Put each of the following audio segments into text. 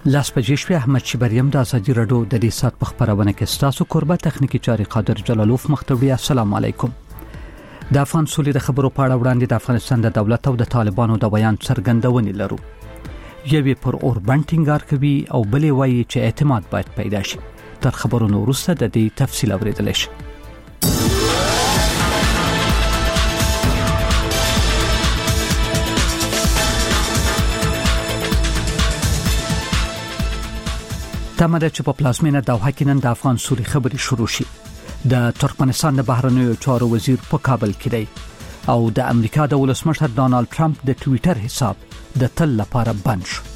لاس پجیشوی احمد شبریم د ازادي رادیو د دې سات په خبرونه کې ستاسو قربت تخنیکی چاري قادر جلالوف مختوی. السلام علیکم. د افغان سولې د خبرو په اړه وړاندې د افغانستان د دولت او د طالبانو د بیان څرګندونې لرو. یوې پر اوربند ټینګار کوي او بلې وایي چې اعتماد باید پیدا شي. تر خبرونو وروسته د دې تفصیل اوریدل شي. تمه چې په پلازمینه دوحه کې نن د افغان سولې خبري شروع شي. د ترکمنستان د بهرنیو چارو وزیر په کابل کې دی او د امریکا د ولسمشر ډانلډ ټرمپ د ټوئیټر حساب د تل لپاره بند شو.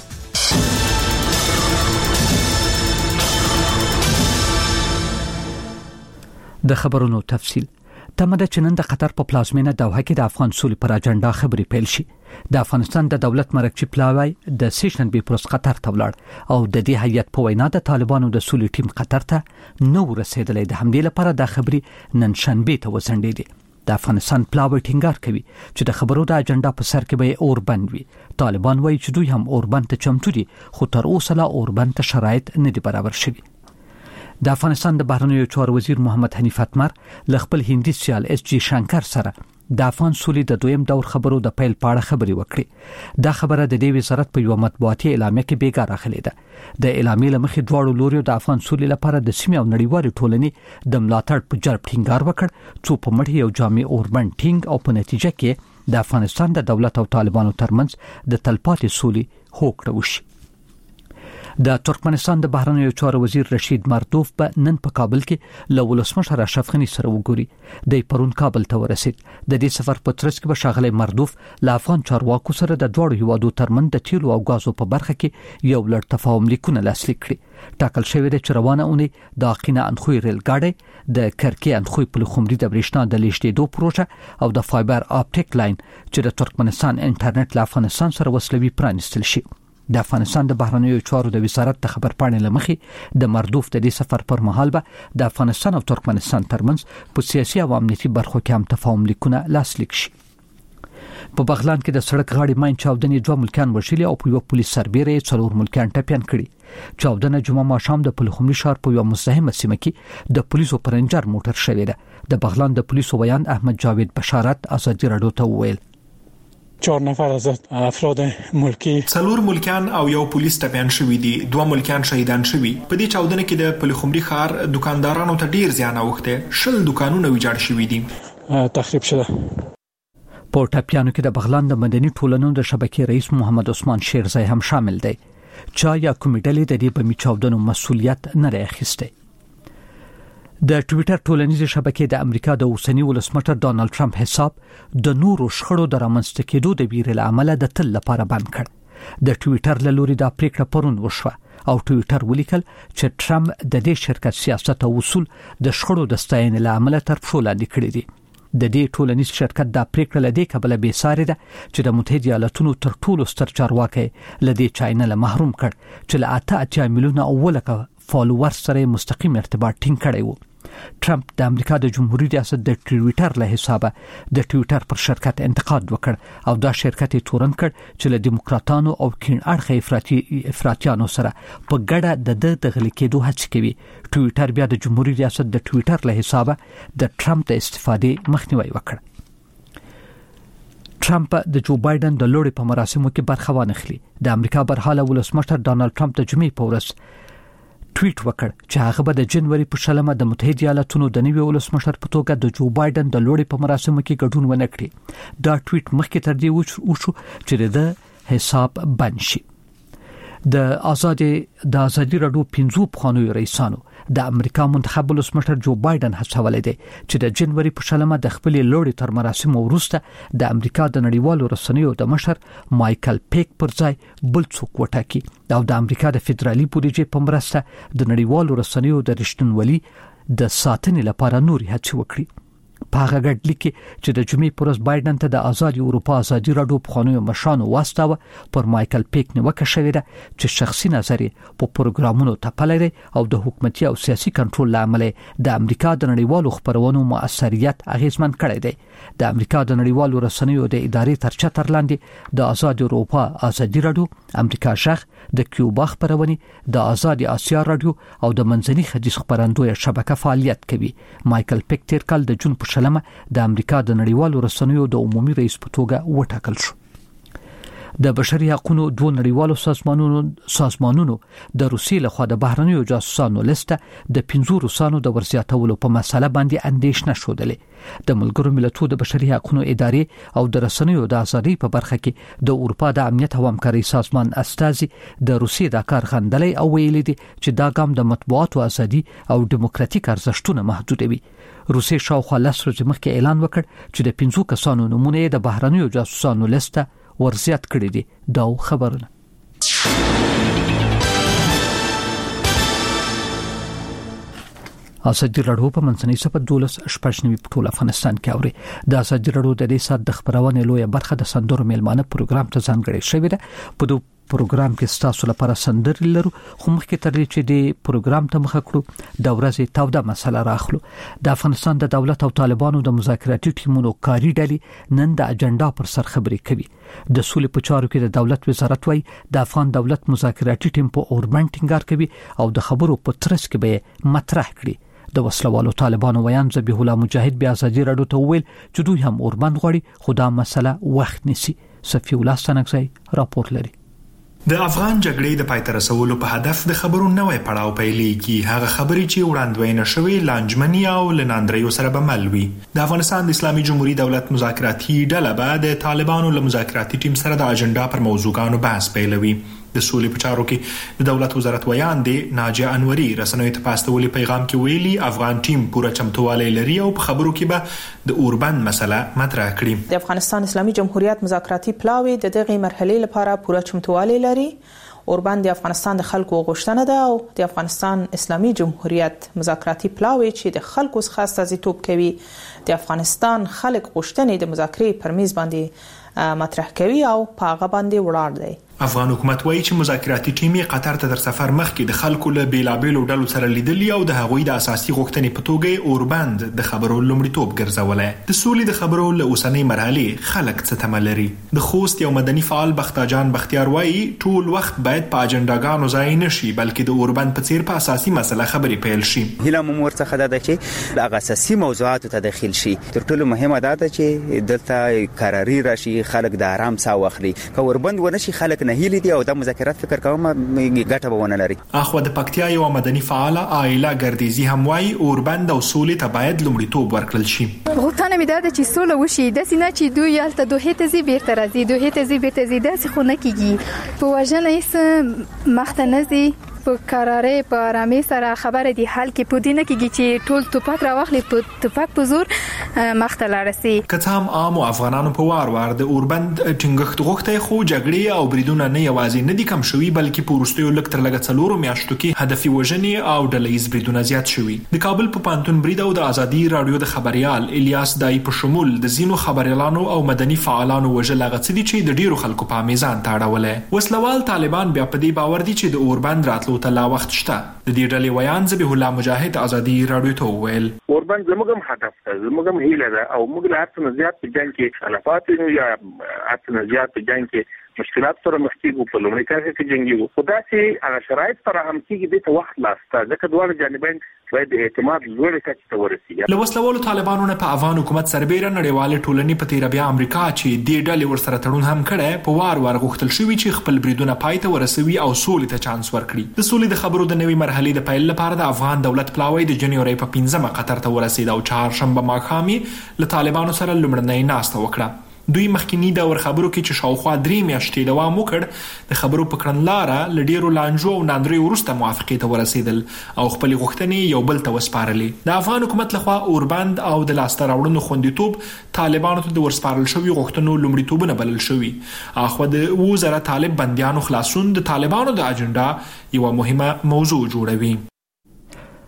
د خبرونو تفصیل. تمه چې نن د قطر په پلازمینه دوحه کې د افغان سولې پر اجنډا خبري پیل شي. د افغانستان د دولت مرکزی پلاوی د سیشنبه پروس قطر ته ولاړ او د دې هیئت په وینا د طالبانو د سولې ټیم قطر ته نو رسیدلې. د همدې لپاره د خبري نن شنبه ته وزندېدي. د افغانستان پلاوی ټینګار کوي چې د خبرو د اجنډا په سر کې به اوربند وي. طالبان وایي چې دوی هم اوربند ته چمتو دي، خو تر اوسه لا اوربند ته شرایط نه دي برابر شوي. د افغانستان د بهرنیو چارو وزیر محمد حنیف اتمر له خپل هندي سیال اس جی شنکر سره د افغان سولې د دویم دور خبرو د پیل په اړه خبري وکړي. دا خبره د دې وزارت په یو مطبوعاتي اعلامیه کې بیګا راغلې ده. د اعلامیې لمخې دواړو لوريو د افغان سولې لپاره د سیمې او نړیوالې ټولنې د ملاتړ په جرب ټینګار وکړ چې په مړی یو جامع اوربند ټینګ او په نتیجه کې د افغانستان د دولت او طالبانو ترمنځ د تلپاتې سولې هوکړه وشي. د ترکمنستان د بهرنیو چارو وزیر رشید مردوف په نن په کابل کې له ولسمشر اشرف غنی سره وګوري. د پرون کابل ته ورسید. د دې سفر په ترڅ کې به شاغلی مردوف له افغان چارواکو سره د دوړو هیوادو ترمنځ د تیلو او غازو په برخه کې یو لړ تفاهم لیکونه لاسلیک کړي. ټاکل شوی د چروانه اونۍ د اقینه انخوی ریل ګاډي د کرکی انخوی په خمري د برېښنا د لیږدېدو پروژه او د فایبر اپټیک لاین چې د ترکمنستان انټرنیټ له افغانستان سره وصلوي پرانستل شي. د افغانستان د بهرنیو چارو د وزارت د خبرپاڼې لمخې د مردوف د دې سفر پر مهال به د افغانستان او ترکمنستان ترمنځ په سیاسي او امنیتي برخو کې هم تفاهم لیکونه لاسلیک شي. په بغلان کې د سړک غاړې ماین چاودنې 2 ملکیان وژلي او په یو پولیس سربېره 4 ملکیان ټپيان کړي. چاودنه جمعه ماښام د پلخمري ښار په یو مزدحمه سیمه کې د پولیسو پرنجر موټر شوې ده. د بغلان د پولیسو ویان احمد جاوید بشارت ازادي رادیو ته وویل 4 نفر از افراد ملکی 4 ملکیان او یو پولیس ټپيان شوی دي. 2 ملکیان شهیدان شوی. په دې چاودنه کې د پلخمري ښار دکاندارانو ته ډیر زیان اوخته. 10 دکانونه ویجاړ شوی دي. تخریب شده. په ټپيانو کې د بغلان د مدني ټولنو د شبکې رئیس محمد عثمان شیرزای هم شامل دی. چا یا کومې ډلې د دې بمي چاودنو مسؤلیت نه اخیسته. د ټوئیټر ټولنیزې شبکې د امریکا د اوسنی ولسمشر ډانلډ ټرمپ حساب د نورو شخړو د رامنځته کېدو د ویرې له امله د تل لپاره بند کړ. د ټوئیټر له لوري د پریکړه پرون وشوه او ټوئیټر ولیکل چې ټرمپ د دې شرکت سیاست او اصول د شخړو د ستاینې له امله تر پښو لاندې کړی دي. د دې ټولنیز شرکت د پریکړه لدی کبل به ساري ده چې د متحده ایالاتونو تر ټولو ستر چارواکي لدی چاینل محروم کړ چې له 8 میلیونه اولکه فالوور سره مستقیم ارتباط ټینګ کړی وو. ټرمپ د امریکا د جمهوریت ریاست د ټوئیټر له حسابه د ټوئیټر پر شرکت انتقاد وکړ او دا شرکت تورن کړ چې له دیموکراتانو او کین اړخه افراطیانو سره په ګډه د غلي کېدو هڅه کوي. ټوئیټر بیا د جمهوریت ریاست د ټوئیټر له حسابه د ټرمپ د استفادې مخنیوي وکړ. ټرمپ د جو بایدن د لوړې په مراسمو کې برخه وانخلي. د امریکا برحاله ولسمشر ډانلډ ټرمپ د جمعې په ورځ ټویټ وکړ چې هغه به د جنوري په شلمه د متحده ایالاتونو د نوي ولسمشر په توګه د جو بایدن د لوړې په مراسمو کې ګډون ونه کړي. دا ټویټ مخکې تر دې وشو چې د حساب بند شي. د ازادي رادیو 15 پخوانیو رئیسانو د امریکا منتخب ولسمشر جو بایدن هڅولې دي چې د جنوري په شلمه د خپل لوړې تر مراسم وروسته د امریکا د نړیوالو رسنیو د مشر مایکل پیک پر ځای بل څوک وټاکي او د امریکا د فدرالي بودیجې په مرسته د نړیوالو رسنیو د رښتینولۍ د ساتنې لپاره نوري هڅې وکړي. په هغه ګډ لیک چې د جمعې پر ورځ بایدن ته د آزاد اروپا ازادي راډیو په خونو مشانو واستاوه پر مایکل پیک نیوکه شوې ده چې شخصي نظر په پروګرامونو تپلري او د حکومتي او سیاسي کنټرول لامل د امریکا د نړیوالو خبرونو مؤثریت اغیزمن کړی دی. د امریکا د نړیوالو رسنیو د ادارې تر چتر لاندې د آزاد اروپا ازادي راډیو، امریکا شخ، د کیوبا خبرونه، د آزاد آسیا راډیو او د منځني ختیځ خبرندوی شبکه فعالیت کوي. مایکل پیک تیر کال د جون په شلمه د امریکا د نړیوالو رسنیو د عمومي رئیس په توګه وټاکل شو. د بشري حقوقو دوه نړیوالو سازمانونو د روسیې لخوا د بهرنیو جاسوسانو لیسته د 15 روسانو د ورزیاتولو په مسله باندې اندېښنه شودلې. د ملګرو ملتونو د بشري حقوقو ادارې او د رسنیو د ازادۍ په برخه کې د اروپا د امنیت او همکارۍ سازمان استازي د روسیې د کار غندلې او ویلي دي چې دا ګام د مطبوعاتو ازادي او دیموکراتیک ارزښتونه محدودوي. روسیې شاوخوا 10 ورځې مخکې اعلان وکړ چې د 15 کسانو نمونه د بهرنیو جاسوسانو لیسته ورزیات کړی دي. دا خبرونه ازادي راډیو په منځنۍ صفحه 12 په ټول افغانستان کې اوري. د ازادي راډیو د دې سات د خبرونه لویه برخه د سندرو میلمانه پروګرام ته ځانګړی شوی ده. په دو پروګرام کې ستاسو لپاره سندرې لرو، خو مخکې تر دې چې د پروګرام ته مخه کړو د ورځې توده مسله راخلو. د افغانستان د دولت او طالبانو د مذاکراتي ټیمونو کاری ډلې نن د اجنډا پر سر خبرې کوي. د سولې په چارو کې د دولت وزارت وايي د افغان دولت مذاکراتي ټیم په اوربند ټینګار کوي او د خبرو په ترڅ کې به مطرح کړي. د وسلوالو طالبانو ویان ذبیح الله مجاهد بیا ازادي راډیو ته ویل چې دوی هم اوربند غواړي، خو دا مسله وخت نیسي. صفی الله ستنګزی راپور لري. د افغان جګړې د پای ته رسولو په هدف د خبرو نوې پړاو پیلېږي. هغه خبرې چې وړاندوینه شوې لانجمني او لناندریو سره به مل وي. د افغانستان د اسلامي جمهوریت دولت مذاکراتي ډله به د طالبانو له مذاکراتي ټیم سره د اجنډا پر موضوعاتو بحث پیلوي. د سولې په چارو کې د دولت وزارت ویان دی ناجیه انوري رسنیو ته پاستولي پیغام کې ویلي افغان ټیم پوره چمتووالی لري او په خبرو کې به د اوربند مسله مطرح کړي. د افغانستان اسلامي جمهوریت مذاکراتي پلاوی د دغه مرحلې لپاره پوره چمتووالی لري. اوربند د افغانستان د خلکو غوښتنه ده او د افغانستان اسلامي جمهوریت مذاکراتي پلاوی چې د خلکو څخه استازیتوب کوي د افغانستان خلک غوښتنې د مذاکرې پر میز باندې مطرح کوي او په هغه باندې ولاړ دی. افغان حکومت وایي چې مذاکراتي ټیم قطر ته در سفر مخکې د خلکو له بیلابېلو ډلو سره لیدلي او د هغوی د اساسي غوښتنې په توګه اوربند د خبرو لومړیتوب ګرځولای. د سولې د خبرو له اوسنۍ مرحلې خلک څه تمه لري. د خوست یو مدني فعال بختاجان بختیار وایي ټول وخت باید په اجنډاګانو ځای نشي بلکې د اوربند په څیر په اساسي مسله خبرې پیل شي. هیله مو ورڅخه ده چې د اساسي موضوعاتو ته داخل شي. تر ټولو مهمه ده چې دلته قراري راشي، خلک د آرام ساه واخلي. که اوربند ونشي خلک نه هیلي دي او د مذاکرات فکر کوم ګټه به ونه لري. اخو د پکتیا یو مدني فعاله آیلا ګردیزي هم وایي اوربند او سولې ته باید لومړیتوب ورکړل شي. غوښتنه مې ده چې سوله وشي، د سینه چې دوی یالته دوه ته زی بیرته راځي، دوه ته زی بیرته زی داسې خو نه کیږي. په وژنه هیڅ مخته نه زی، په قرارې په آرامي سره خبره دی حل کې پودینه کېږي چې ټول توپک راوخلي په توپک په زور مخته لاړسي. که هم عام افغانانو په وار د اوربند ټینګښت غوښتي خو جګړې او بریدونه نه یوازې نه دي کم شوي بلکې په وروستیو لږ تر لږه 4 میاشتو کې هدفي وژنې او ډلهییز بریدونه زیات شوي. د کابل په پانتون برید او د ازادي راډیو د خبريال الیاس دای په شمول د زینو خبريالانو او مدني فعالانو وژل غڅدي چې د ډیرو خلکو په میزان تاړولې. وسلوال طالبان بیا په دې باور دي چې د اوربند راتلو ته لا وخت شته. د دې ډلې ویان ذبیح الله مجاهد ازادي راډیو ته وویل اوربند زموږ هدف ده، زموږ هیله ده او موږ له هر څه زیات په جنګ کې خلافات یا هر څه زیات په جنګ کې مشکلات سره مخ کیږو. په لومړي کې چې جنګي خدا چې هغه شرایط سره هم کېږي د وخت لاسته ځکه دواړه جانبین باید اعتماد لوړ کچې ته ورسیږي. له وسلوالو طالبانو نه په افغان حکومت سربېره نړیواله ټولنې په تیر بیا امریکا چې دې ډلې ورسره تړون هم کړي په وار غوښتل شوی چې خپل بریدونه پای ته ورسوي او سولې ته چانس ورکړي. د سولې د خبرو د نوې مرحلې د پیل لپاره د افغان دولت پلاوی د جنوري په 15 قطر ته ورسید او چهارشنبه ماښام له طالبانو سره لومړنۍ ناسته وکړه. دوی مخکینی دا ور خبرو کې چې شاوخوا 3 میاشتې دوام وکړ د خبرو په کړنلاره لډیرو لانجو او ناندري ورسته موافقه ته ورسیدل او خپل غوښتنې یو بل ته وسپارلې. د افغان حکومت لخوا اوربند او د لاسته راوړنو خوندیتوب طالبانو ته د ورسپارل شوی غوښتنو لومړیتوبونه بلل شوی. اخو د وزارت طالب بنديانو خلاصون د طالبانو د اجنډا یو مهمه موضوع جوړوي.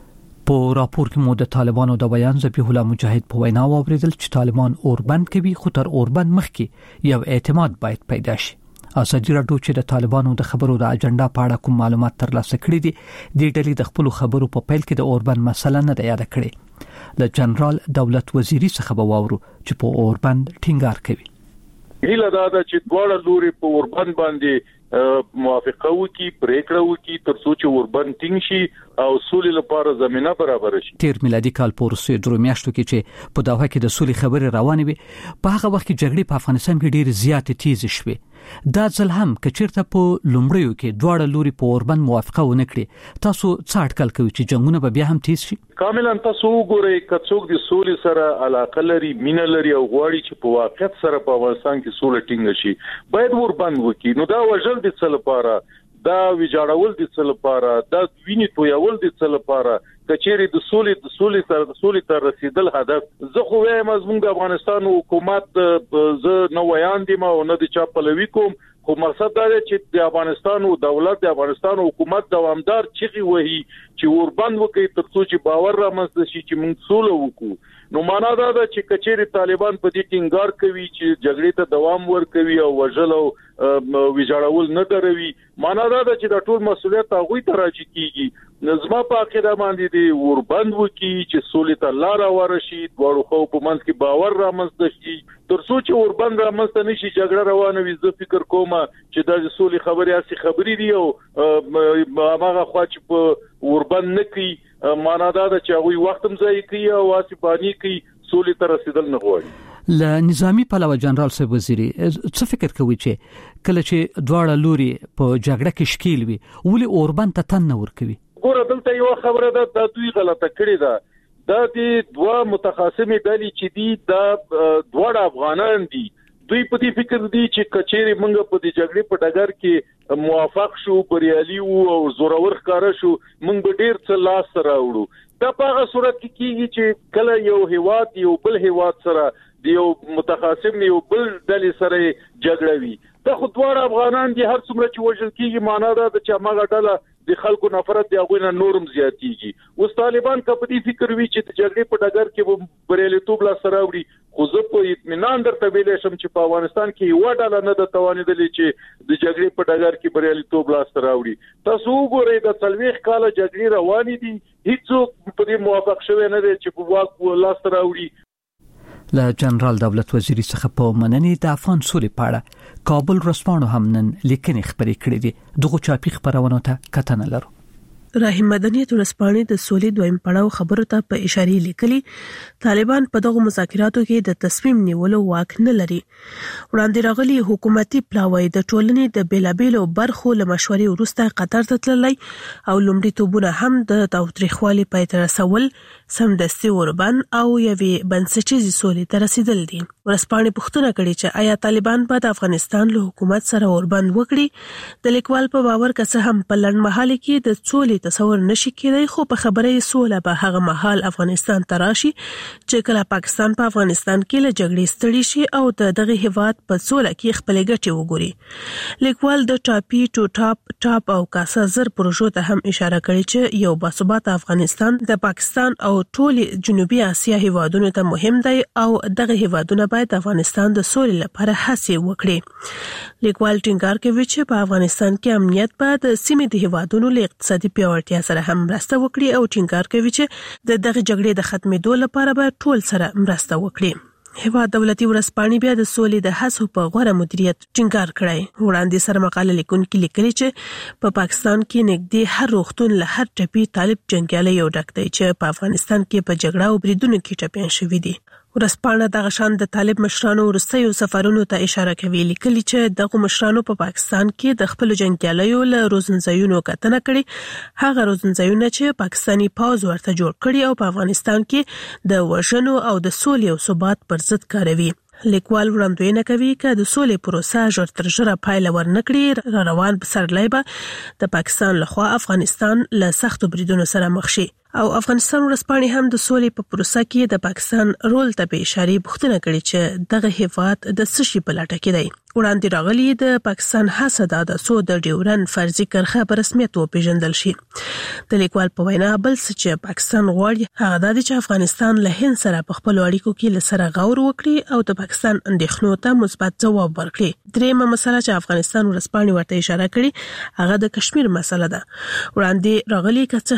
په راپور کې مو د طالبانو د بیان ذبیح الله مجاهد په وینا واوریدل چې طالبان اوربند کوي، خو تر اوربند مخکې یو اعتماد باید پیدا شي. ازادي راډیو چې د طالبانو د خبرو د اجنډا په اړه کوم معلومات ترلاسه کړي دي، د ډلې د خپل خبرو په پیل کې د اوربند مسله نه یاد کړي. له جنرال دولت وزیری څخه به واورو چې په اوربند ټینګار کوي. هیله دا ده چې دواړه لوري په اوربند باندې موافقه وکړي، پریکړه وکړي ترڅو چې اوربند ټینګ شي او سولې لپاره زمينه برابر شي. تیر میلادي کال په روسي درومیاشتو کې چې په دوحه کې د سولې خبرې روانې وي، په هغه وخت کې جګړې په افغانستان کې ډېر زیاتې تیز شوې. دا ځل هم کچیرته په لومړیو کې دواړه لوري په اوربند موافقه ونه کړي، تاسو څه اټکل کوئ چې جنگونه به بیا هم تیز شي؟ کاملا تاسو وګورئ کڅوګ د سولې سره علاقه لري، مینه لري او غواړي چې په واقعیت سره په افغانستان کې سوله ټینګ شي، باید اوربند وکړي. نو دا وژل د څه لپاره، دا ویجاړول د څه لپاره، دا ویني تویول د څه لپاره، کچېری د سولې تر رسیدل هدف. زه خو وایم زموږ د افغانستان حکومت زه نو ویان دي ما او نه د چا پلوي کوم، خو مقصد دا دی چې د افغانستان او دولت د افغانستان حکومت دوامدار چغي وهي چې اوربند وکړي ترڅو چې باور رامنځته شي چې موږ سوله وکړو. نو معنا دا ده چې کچېری طالبان په دې ټینګار کوي چې جګړې ته دوام ورکوي او وژل او ویجاړول نه دروي. معنا دا ده چې د ټول مسولیت هغه ته راځي کیږي. نظم په عقیده باندې دی اوربند وکړي چې سولې ته لار ورشي، دواړو خو په منځ کې باور رامنځته شي. ترڅو چې اوربند رامنځته نشي جګړه روانه وي، زه فکر کوم چې د سولې خبرې اصلي خبرې دي او هغه خوا چې په اوربند نه کوي معنا دا ده چې هغه وخت هم ځای کوي او واسپانی کوي، سولې ته رسیدل نه غواړي. ل نظامی پلوه جنرال صاحب وزیری څه فکر کوي چې کله چې دواړه لوري په جګړه کې شکیل وي ولې اوربند ته تن نه ورکوي؟ ګوره دلته یو خبره ده، د دوی غلطه کړې ده. دا د دوه متخاصمې ډلې چې دي دا دواړه افغانان دي، دوی په دې فکر دي چې کچېری موږ په دې جګړې په ډګر کې موافق شو، بریالي وو او زورور ښکارا شو، موږ به ډېر څه لاس راوړو. دا په هغه صورت کې کیږي چې کله یو هیواد یو بل هیواد سره د یو متخاصم یو بل ډلې سره جګړه وي. دا خو دواړه افغانان دي، هر څومره چې وژل کیږي معنا دا ده چې هغه ډله د خلکو نفرت دی هغه نه نورم زیاتیږي. اوس طالبان په دې فکر وی چې د جګړې په ډګر کې بریالیتوب لا سره وړي، خو زه په اطمینان درته ویل شم چې په افغانستان کې یو ډله نه د توانیدلې چې د جګړې په ډګر کې بریالیتوب لا سره وړي. تاسو وګورئ د 40 کال جګړې روانې دي، هیڅوک په دې موافق شوی نه دی چې په واک لا سره وړي. له جنرال دولت وزیری څخه په مننې د افغان سولې په اړه کابل رسپانو هم نن لیکنې خبرې کړې دي. دغه چاپی خبرونه ته کتنه لرو. راهیم مدني ورسپانې د سولې دویم پړاو خبرو ته په اشاره لیکلي طالبان په دغه مذاکراتو کې د تصمیم نیولو واک نه لري. وړاندې راغلي حکومتي پلاوی د ټولنې د بیلابېلو برخو له مشورې وروسته قطر ته تللی او لومړیتوبونه هم د تاوتریخوالي پای ته رسول، سمدستي اوربند او یوې بنسټیزې سولې ته رسیدل دي. ورسپانې پوښتنه کړې چې آیا طالبان به د افغانستان له حکومت سره اوربند وکړي. د لیکوال په باور که څه هم په لنډمهاله کې د سولې تصور نشي کېدای، خو په خبره سوله به هغه مهال افغانستان تراشي چې کله پاکستان په افغانستان کې له جګړې ستړي شي او دغه هیواد په سوله کې خپل ګټې وګوري. لیکوال د ټاپی ټو ټاپ او کاسا زر پروژو ته هم اشاره کړې چې یو باثباته افغانستان د پاکستان او ټول جنوبي اسیا هیوادونو ته مهم دی او دغه هیوادونه باید د افغانستان د سولې لپاره هڅې وکړي. لیکوال ټینګار کوي چې په افغانستان کې امنیت به د سیمې د هیوادونو له اقتصادي پیاوړتیا سره هم مرسته وکړي او ټینګار کوي چې دغه جګړې د ختمېدو لپاره به ټول سره مرسته وکړي. هیواد دولتي ورسپانې بیا د سولې د هڅو په غوړه مدیریت ټینګار کړی. وړاندې سره مقاله لیکونکي لیکلي چې په پاکستان کې نږدې هر روغتون له هر ټپي طالب جنګیالي یو ډک دی چې په افغانستان کې په جګړه او بریدونو کې ټپیان شوي دي. ورسپانه دغه شان د طالب مشرانو وروستیو سفرونو ته اشاره کوي، لیکلي چې دغه مشرانو په پاکستان کې د خپل جنګیالیو له روزنځایونو کتنه کړې، هغه روزنځایونه چې پاکستاني پوځ ورته جوړ کړي او په افغانستان کې د وژنو او د سولې او ثبات پر ضد کاروي. لیکوال وړاندوینه کوي چې د سولې پروسه ژر تر ژره پایله ورنکړي، روان پسرلی به د پاکستان لخوا افغانستان له سختو بریدونو سره مخ شي او افغانستان ورسپانې هم د سولې په پروسه کې د پاکستان رول ته به اشاره بوختنه کړې چې دغه هیواد د سشي په لټه کې دی. وړاندې راغلي د پاکستان حسد د سو د ډیورن فرضي کرخه په رسمیت وپیژندل شي. د لیکوال په وینا بل څه چې پاکستان غواړي هغه د چې افغانستان له هند سره په خپل اړیکو کې لسره غور وکړي او د پاکستان اندېښنو ته مثبت ځواب ورکړي. درېمه مسله چې افغانستان ورسپانې ورته اشاره کړې هغه د کشمیر مسله ده. وړاندې راغلي کڅ